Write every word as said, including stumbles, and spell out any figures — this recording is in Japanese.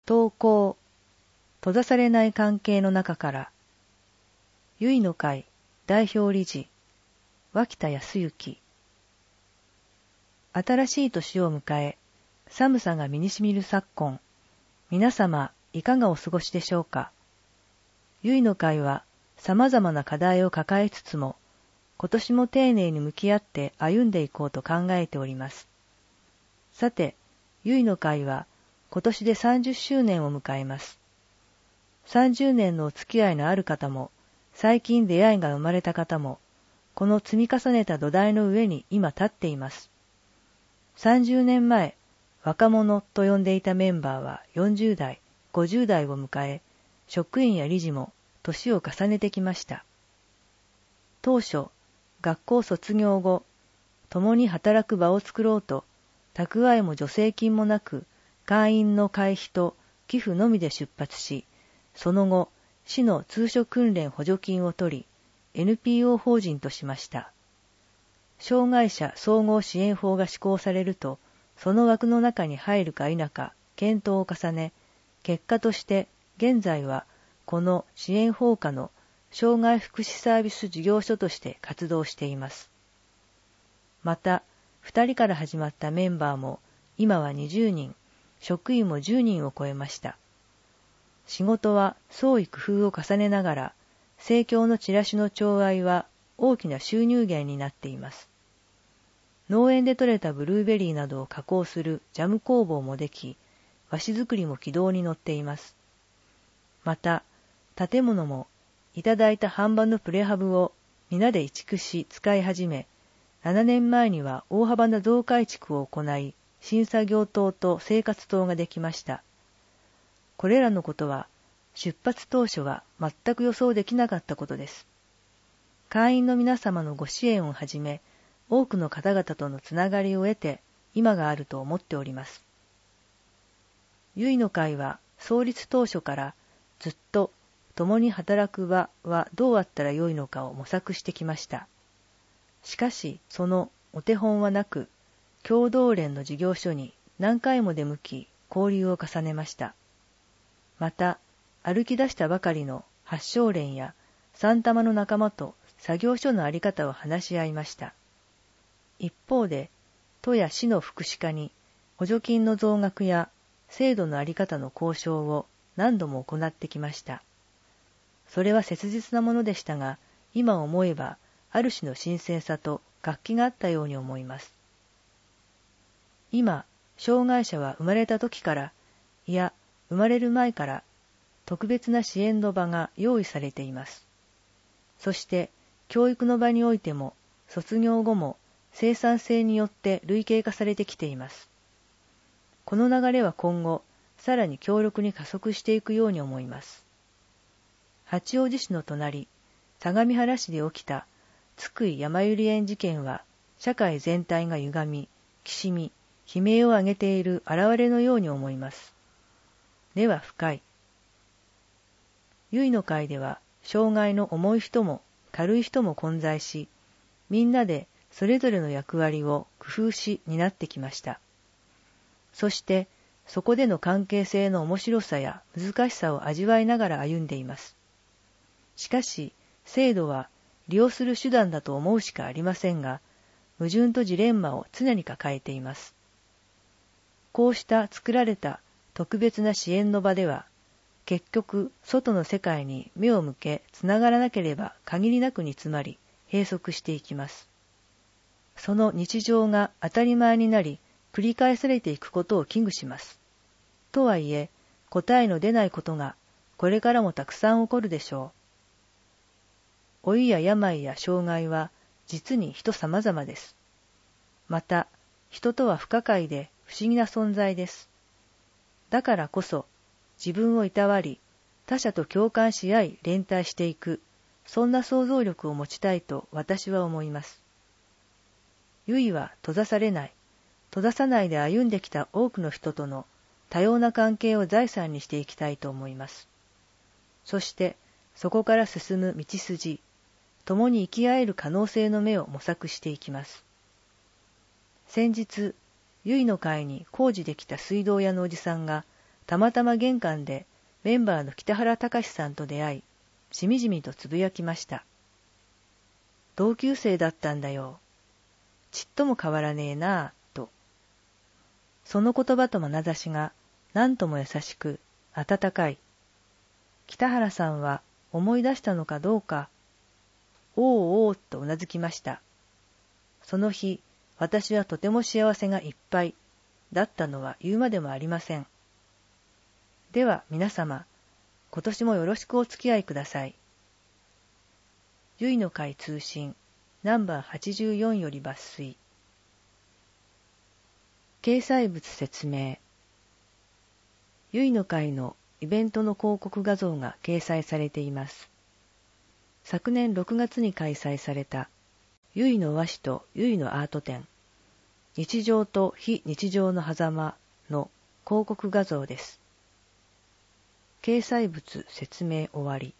投稿、閉ざされない関係の中から、ゆいの会代表理事、脇田康之。新しい年を迎え、寒さが身にしみる昨今、皆様いかがお過ごしでしょうか。ゆいの会は様々な課題を抱えつつも、今年も丁寧に向き合って歩んでいこうと考えております。さて、ゆいの会は今年でさんじゅっしゅうねんを迎えます。さんじゅうねんのお付き合いのある方も、最近出会いが生まれた方も、この積み重ねた土台の上に今立っています。さんじゅうねんまえ、若者と呼んでいたメンバーはよんじゅうだい、ごじゅうだいを迎え、職員や理事も年を重ねてきました。当初、学校卒業後、共に働く場を作ろうと、蓄えも助成金もなく、会員の会費と寄付のみで出発し、その後、市の通所訓練補助金を取り、エヌピーオー 法人としました。障害者総合支援法が施行されると、その枠の中に入るか否か検討を重ね、結果として現在はこの支援法下の障害福祉サービス事業所として活動しています。また、二人から始まったメンバーも今はにじゅうにん、職員もじゅうにんを超えました。仕事は創意工夫を重ねながら、生協のチラシの寵愛は大きな収入源になっています。農園で採れたブルーベリーなどを加工するジャム工房もでき、和紙作りも軌道に乗っています。また、建物もいただいた販売のプレハブを皆で移築し使い始め、ななねんまえには大幅な増改築を行い、新作業棟と生活棟ができました。これらのことは、出発当初は全く予想できなかったことです。会員の皆様のご支援をはじめ、多くの方々とのつながりを得て、今があると思っております。ゆいの会は創立当初からずっと共に働く場はどうあったらよいのかを模索してきました。しかし、そのお手本はなく、共同連の事業所に何回も出向き、交流を重ねました。また、歩き出したばかりの八正連や三玉の仲間と作業所のあり方を話し合いました。一方で、都や市の福祉課に補助金の増額や制度のあり方の交渉を何度も行ってきました。それは切実なものでしたが、今思えばある種の新鮮さと活気があったように思います。今、障害者は生まれた時から、いや、生まれる前から特別な支援の場が用意されています。そして、教育の場においても、卒業後も生産性によって類型化されてきています。この流れは今後、さらに強力に加速していくように思います。八王子市の隣、相模原市で起きた津久井やまゆり園事件は、社会全体が歪み、きしみ、悲鳴を上げている現れのように思います。根は深い。ゆいの会では、障害の重い人も軽い人も混在し、みんなでそれぞれの役割を工夫し担ってきました。そして、そこでの関係性の面白さや難しさを味わいながら歩んでいます。しかし、制度は利用する手段だと思うしかありませんが、矛盾とジレンマを常に抱えています。こうした作られた特別な支援の場では、結局、外の世界に目を向けつながらなければ限りなく煮詰まり、閉塞していきます。その日常が当たり前になり、繰り返されていくことを危惧します。とはいえ、答えの出ないことが、これからもたくさん起こるでしょう。老いや病や障害は、実に人様々です。また、人とは不可解で不思議な存在です。だからこそ、自分をいたわり、他者と共感し合い連帯していく、そんな想像力を持ちたいと私は思います。ゆいは閉ざされない、閉ざさないで歩んできた多くの人との多様な関係を財産にしていきたいと思います。そして、そこから進む道筋、共に生き合える可能性の目を模索していきます。先日、ゆいの会に工事できた水道屋のおじさんが、 たまたま玄関でメンバーの北原隆さんと出会い、しみじみとつぶやきました。同級生だったんだよ。ちっとも変わらねえなあ、と。その言葉と眼差しが何とも優しく、温かい。北原さんは思い出したのかどうか、おうおうとうなずきました。その日、私はとても幸せがいっぱいだったのは言うまでもありません。では皆様、今年もよろしくお付き合いください。ゆいの会通信ナンバーはちじゅうよんより抜粋。掲載物説明。ゆいの会のイベントの広告画像が掲載されています。昨年ろくがつに開催されたゆいの和紙とゆいのアート展、日常と非日常の狭間の広告画像です。掲載物説明終わり。